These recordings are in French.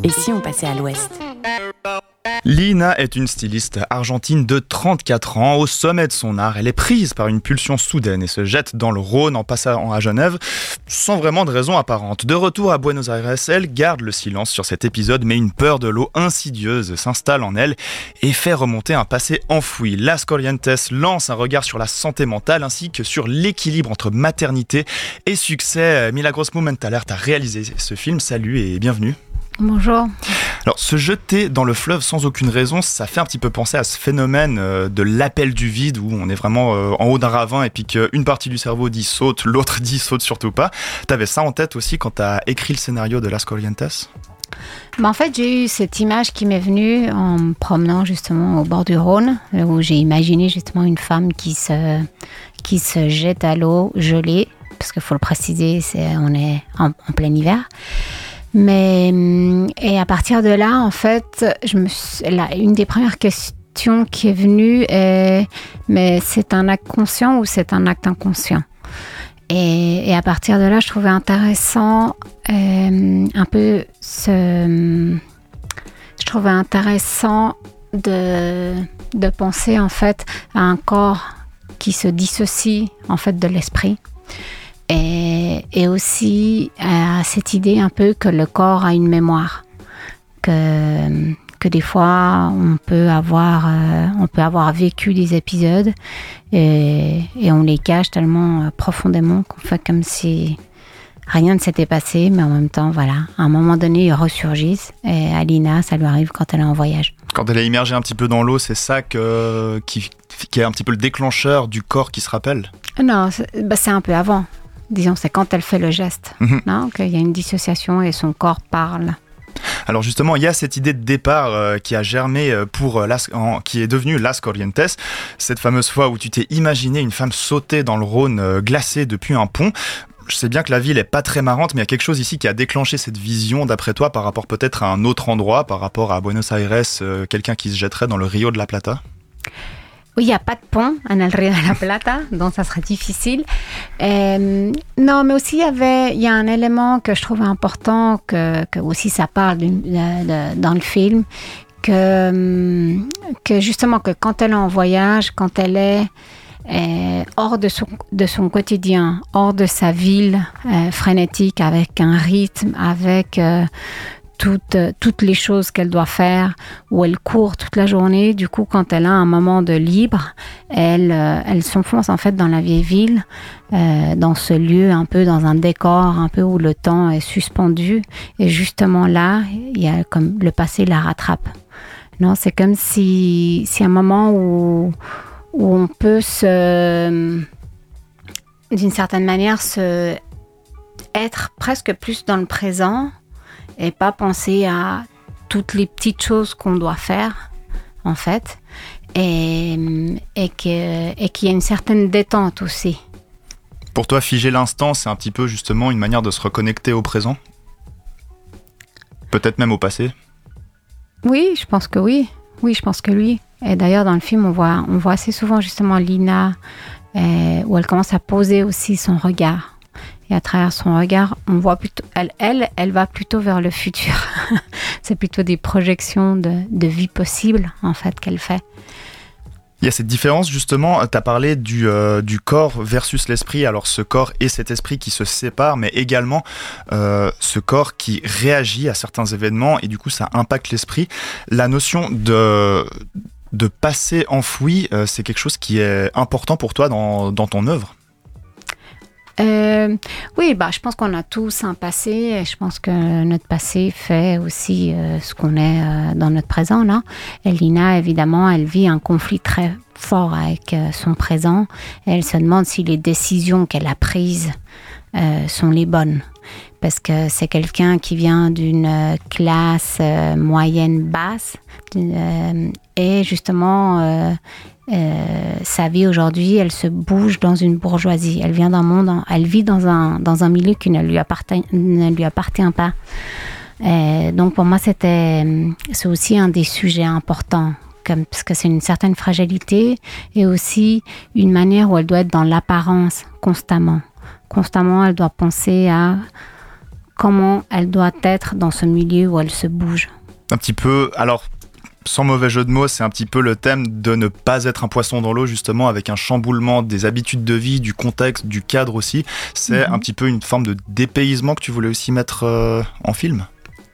Et si on passait à l'ouest ? Lina est une styliste argentine de 34 ans. Au sommet de son art, elle est prise par une pulsion soudaine et se jette dans le Rhône en passant à Genève sans vraiment de raison apparente. De retour à Buenos Aires, elle garde le silence sur cet épisode, mais une peur de l'eau insidieuse s'installe en elle et fait remonter un passé enfoui. Las Corrientes lance un regard sur la santé mentale ainsi que sur l'équilibre entre maternité et succès. Milagros Mumentalert a réalisé ce film. Salut et bienvenue. Bonjour. Alors, se jeter dans le fleuve sans aucune raison, ça fait un petit peu penser à ce phénomène de l'appel du vide où on est vraiment en haut d'un ravin et puis qu'une partie du cerveau dit saute, l'autre dit saute surtout pas. T'avais ça en tête aussi quand t'as écrit le scénario de Las Corrientes ? En fait, j'ai eu cette image qui m'est venue en me promenant justement au bord du Rhône, où j'ai imaginé justement une femme qui se jette à l'eau gelée, parce qu'il faut le préciser, on est en plein hiver. Et à partir de là, en fait, une des premières questions qui est venue est, mais c'est un acte conscient ou c'est un acte inconscient ? Et à partir de là, je trouvais intéressant je trouvais intéressant de penser en fait à un corps qui se dissocie en fait de l'esprit. Et aussi à cette idée un peu que le corps a une mémoire, que des fois on peut avoir vécu des épisodes et on les cache tellement profondément qu'on fait comme si rien ne s'était passé, mais en même temps, voilà, à un moment donné, ils ressurgissent. Et à Lina, ça lui arrive quand elle est en voyage. Quand elle est immergée un petit peu dans l'eau, c'est ça qui est un petit peu le déclencheur du corps qui se rappelle ? Non, c'est un peu avant. Disons, c'est quand elle fait le geste, non, qu'il y a une dissociation et son corps parle. Alors justement, il y a cette idée de départ qui a germé qui est devenue Las Corrientes, cette fameuse fois où tu t'es imaginé une femme sauter dans le Rhône glacé depuis un pont. Je sais bien que la ville est pas très marrante, mais il y a quelque chose ici qui a déclenché cette vision, d'après toi, par rapport peut-être à un autre endroit, par rapport à Buenos Aires, quelqu'un qui se jetterait dans le Rio de la Plata ? Oui, il n'y a pas de pont en el Rio de la Plata, donc ça serait difficile. Non, mais aussi il y a un élément que je trouve important, que aussi ça parle dans le film, que justement que quand elle est en voyage, quand elle est hors de son quotidien, hors de sa ville frénétique, avec un rythme, avec toutes les choses qu'elle doit faire, où elle court toute la journée. Du coup, quand elle a un moment de libre, elle s'enfonce en fait dans la vieille ville, dans ce lieu un peu, dans un décor un peu où le temps est suspendu. Et justement là, il y a comme le passé la rattrape. Non, c'est comme si un moment où on peut d'une certaine manière, être presque plus dans le présent et pas penser à toutes les petites choses qu'on doit faire, en fait, et qu'il y a une certaine détente aussi. Pour toi, figer l'instant, c'est un petit peu justement une manière de se reconnecter au présent ? Peut-être même au passé ? Oui, je pense que oui. Oui, je pense que oui. Et d'ailleurs, dans le film, on voit assez souvent justement Lina, où elle commence à poser aussi son regard. Et à travers son regard, on voit plutôt, elle va plutôt vers le futur. C'est plutôt des projections de vie possible, en fait, qu'elle fait. Il y a cette différence, justement, tu as parlé du corps versus l'esprit. Alors, ce corps et cet esprit qui se séparent, mais également ce corps qui réagit à certains événements et du coup, ça impacte l'esprit. La notion de passé enfoui, c'est quelque chose qui est important pour toi dans ton œuvre ? Oui, je pense qu'on a tous un passé et je pense que notre passé fait aussi ce qu'on est dans notre présent, là. Et Lina, évidemment, elle vit un conflit très fort avec son présent et elle se demande si les décisions qu'elle a prises sont les bonnes. Parce que c'est quelqu'un qui vient d'une classe moyenne basse et justement sa vie aujourd'hui, elle se bouge dans une bourgeoisie. Elle vient d'un monde, elle vit dans un milieu qui ne lui appartient pas. Donc pour moi, c'est aussi un des sujets importants, parce que c'est une certaine fragilité et aussi une manière où elle doit être dans l'apparence constamment. Constamment, elle doit penser à comment elle doit être dans ce milieu où elle se bouge. Un petit peu, alors sans mauvais jeu de mots, c'est un petit peu le thème de ne pas être un poisson dans l'eau, justement, avec un chamboulement des habitudes de vie, du contexte, du cadre aussi. C'est un petit peu une forme de dépaysement que tu voulais aussi mettre en film.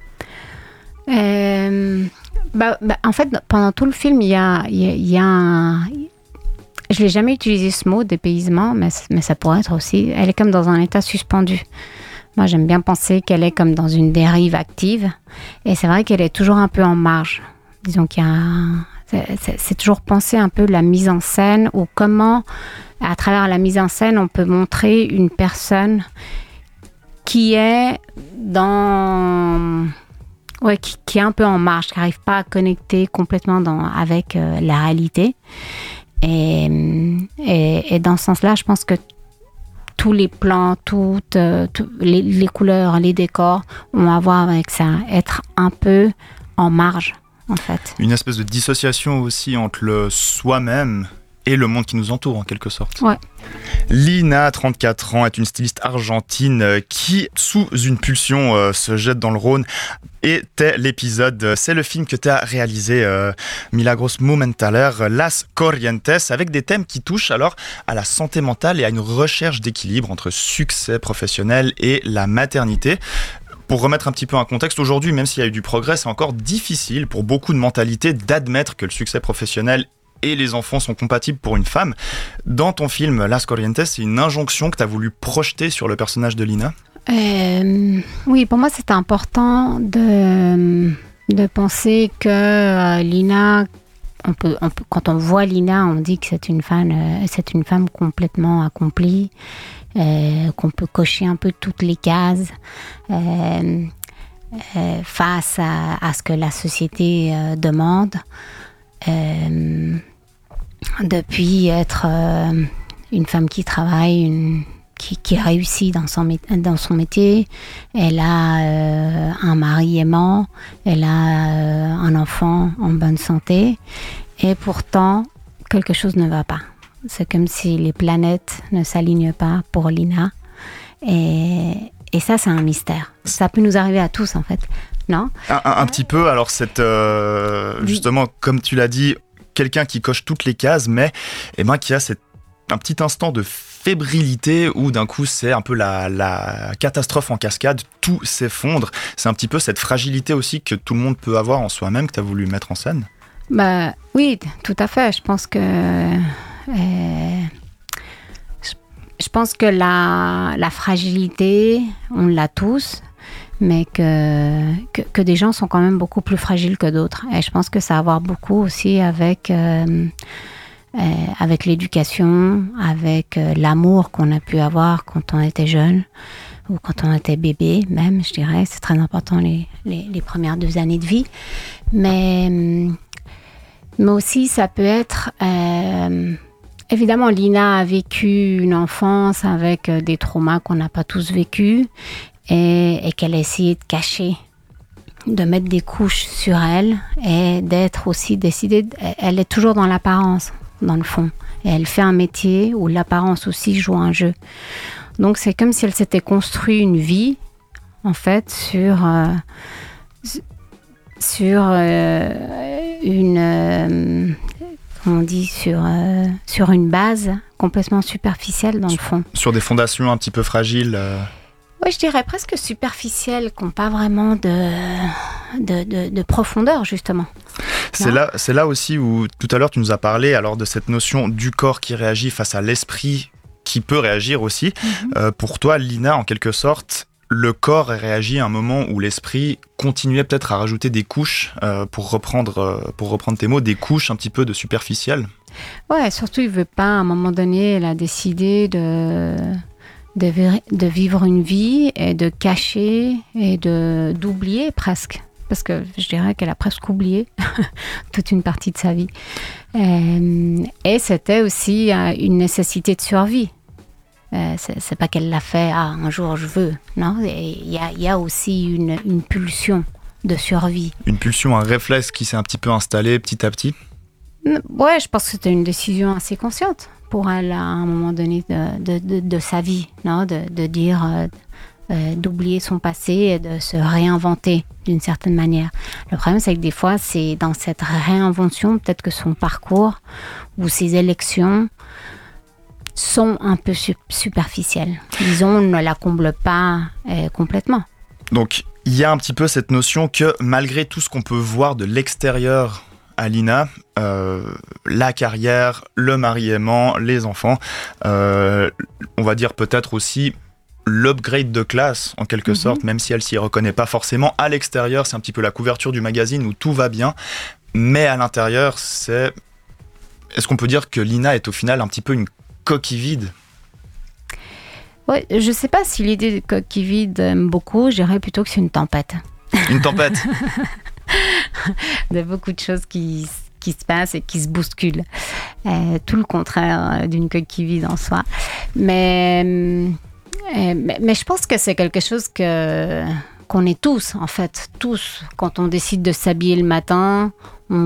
En fait, pendant tout le film, il y a un... Je n'ai jamais utilisé ce mot, dépaysement, mais ça pourrait être aussi... Elle est comme dans un état suspendu. Moi, j'aime bien penser qu'elle est comme dans une dérive active. Et c'est vrai qu'elle est toujours un peu en marge. Disons qu'il y a c'est toujours penser un peu la mise en scène ou comment, à travers la mise en scène, on peut montrer une personne qui est dans... Ouais, qui est un peu en marge, qui n'arrive pas à connecter complètement avec la réalité. Et dans ce sens-là, je pense que tous les plans, toutes les couleurs, les décors, ont à voir avec ça, être un peu en marge, en fait. Une espèce de dissociation aussi entre le soi-même et le monde qui nous entoure, en quelque sorte. Ouais. Lina, 34 ans, est une styliste argentine qui, sous une pulsion, se jette dans le Rhône. Et l'épisode, c'est le film que tu as réalisé, Milagros Momentaler, Las Corrientes, avec des thèmes qui touchent alors à la santé mentale et à une recherche d'équilibre entre succès professionnel et la maternité. Pour remettre un petit peu un contexte, aujourd'hui, même s'il y a eu du progrès, c'est encore difficile pour beaucoup de mentalités d'admettre que le succès professionnel et les enfants sont compatibles pour une femme. Dans ton film Las Corrientes, c'est une injonction que tu as voulu projeter sur le personnage de Lina. Oui, pour moi, c'est important de penser que Lina, quand on voit Lina, on dit que c'est une femme complètement accomplie, qu'on peut cocher un peu toutes les cases face à ce que la société demande. Depuis être une femme qui travaille, qui réussit dans son métier, elle a un mari aimant, elle a un enfant en bonne santé, et pourtant quelque chose ne va pas. C'est comme si les planètes ne s'alignent pas pour Lina, et ça, c'est un mystère. Ça peut nous arriver à tous, en fait. Non ? Un petit peu, alors c'est justement, comme tu l'as dit, quelqu'un qui coche toutes les cases, mais qui a un petit instant de fébrilité où d'un coup c'est un peu la catastrophe en cascade, tout s'effondre. C'est un petit peu cette fragilité aussi que tout le monde peut avoir en soi-même que tu as voulu mettre en scène. Oui, tout à fait. Je pense que la fragilité, on l'a tous, mais que des gens sont quand même beaucoup plus fragiles que d'autres. Et je pense que ça a à voir beaucoup aussi avec l'éducation, avec l'amour qu'on a pu avoir quand on était jeune, ou quand on était bébé même, je dirais. C'est très important les premières 2 années de vie. Mais aussi, ça peut être... évidemment, Lina a vécu une enfance avec des traumas qu'on n'a pas tous vécus, et qu'elle a essayé de cacher, de mettre des couches sur elle, et d'être aussi décidée. Elle est toujours dans l'apparence, dans le fond. Et elle fait un métier où l'apparence aussi joue un jeu. Donc c'est comme si elle s'était construit une vie, en fait, sur une base complètement superficielle, dans le fond. Sur des fondations un petit peu fragiles. Oui, je dirais presque superficielles, qui n'ont pas vraiment de profondeur, justement. C'est là aussi où, tout à l'heure, tu nous as parlé alors de cette notion du corps qui réagit face à l'esprit qui peut réagir aussi. Pour toi, Lina, en quelque sorte, le corps réagit à un moment où l'esprit continuait peut-être à rajouter des couches, pour reprendre tes mots, des couches un petit peu de superficielles. Ouais, surtout, il ne veut pas, à un moment donné, elle a décidé de vivre une vie et de cacher et d'oublier presque. Parce que je dirais qu'elle a presque oublié toute une partie de sa vie. Et c'était aussi une nécessité de survie. C'est pas qu'elle l'a fait, un jour je veux. Non, il y a aussi une pulsion de survie. Une pulsion, un réflexe qui s'est un petit peu installé petit à petit. Ouais, je pense que c'était une décision assez consciente pour elle à un moment donné de sa vie, non, de dire d'oublier son passé et de se réinventer d'une certaine manière. Le problème, c'est que des fois, c'est dans cette réinvention, peut-être que son parcours ou ses élections sont un peu superficielles. Disons, ne la comblent pas complètement. Donc, il y a un petit peu cette notion que malgré tout ce qu'on peut voir de l'extérieur à Lina, la carrière, le mariement, les enfants, on va dire peut-être aussi l'upgrade de classe en quelque sorte, même si elle s'y reconnaît pas forcément. À l'extérieur, c'est un petit peu la couverture du magazine où tout va bien, mais à l'intérieur, est-ce qu'on peut dire que Lina est au final un petit peu une coquille vide? Ouais, je sais pas si l'idée de coquille vide aime beaucoup, je dirais plutôt que c'est une tempête. Une tempête. De beaucoup de choses qui se passent et qui se bousculent. Tout le contraire d'une coquille vide en soi. Mais je pense que c'est quelque chose qu'on est tous, en fait. Tous. Quand on décide de s'habiller le matin, on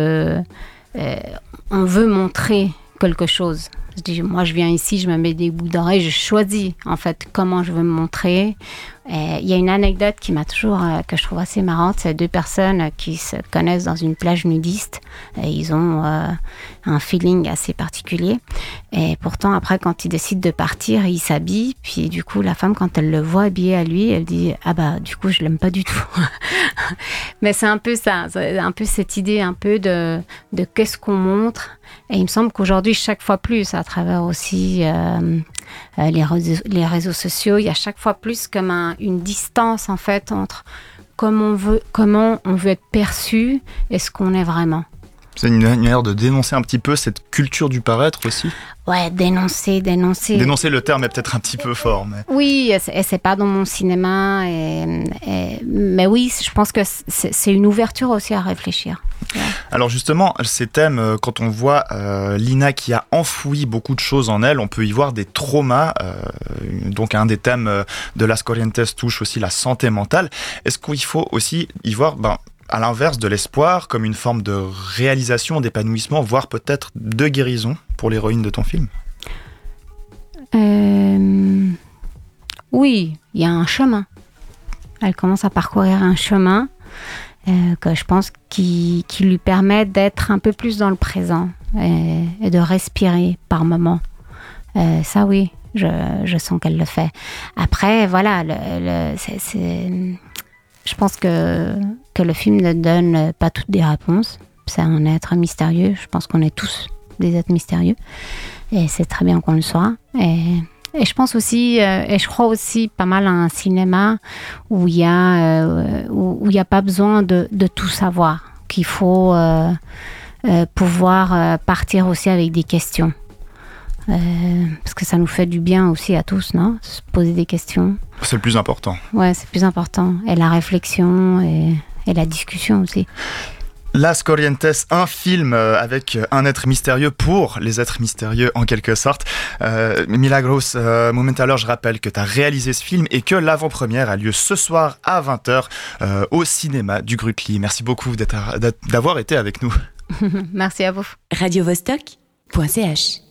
veut montrer quelque chose. Moi, je viens ici, je me mets des boucles d'oreilles, je choisis en fait comment je veux me montrer. Il y a une anecdote qui m'a toujours, que je trouve assez marrante, c'est 2 personnes qui se connaissent dans une plage nudiste. Ils ont un feeling assez particulier. Et pourtant, après, quand ils décident de partir, ils s'habillent. Puis du coup, la femme, quand elle le voit habillé à lui, elle dit « Ah bah, du coup, je l'aime pas du tout. » Mais c'est un peu ça, c'est un peu cette idée un peu de qu'est-ce qu'on montre. Et il me semble qu'aujourd'hui, chaque fois plus, à travers aussi les réseaux sociaux, il y a chaque fois plus comme une distance en fait entre comment on veut être perçu et ce qu'on est vraiment. C'est une manière de dénoncer un petit peu cette culture du paraître aussi. Ouais, dénoncer. Dénoncer, le terme est peut-être un petit peu fort. Mais... Oui, et c'est pas dans mon cinéma. Mais oui, je pense que c'est une ouverture aussi à réfléchir. Ouais. Alors justement, ces thèmes, quand on voit Lina qui a enfoui beaucoup de choses en elle, on peut y voir des traumas. Donc un des thèmes de Las Corrientes touche aussi la santé mentale. Est-ce qu'il faut aussi y voir... à l'inverse de l'espoir, comme une forme de réalisation, d'épanouissement, voire peut-être de guérison pour l'héroïne de ton film? Oui, il y a un chemin. Elle commence à parcourir un chemin que je pense qui lui permet d'être un peu plus dans le présent et de respirer par moments. Ça oui, je sens qu'elle le fait. Après, voilà, je pense que le film ne donne pas toutes des réponses. C'est un être mystérieux. Je pense qu'on est tous des êtres mystérieux. Et c'est très bien qu'on le soit. Et je pense aussi, et je crois aussi pas mal à un cinéma où il y a pas besoin de tout savoir. Qu'il faut pouvoir partir aussi avec des questions. Parce que ça nous fait du bien aussi à tous, non? Se poser des questions. C'est le plus important. Ouais, c'est le plus important. Et la réflexion et la discussion aussi. Las Corrientes, un film avec un être mystérieux pour les êtres mystérieux en quelque sorte. Milagros Momentalor, je rappelle que tu as réalisé ce film et que l'avant-première a lieu ce soir à 20h au cinéma du Grutli. Merci beaucoup d'avoir été avec nous. Merci à vous. radiovostok.ch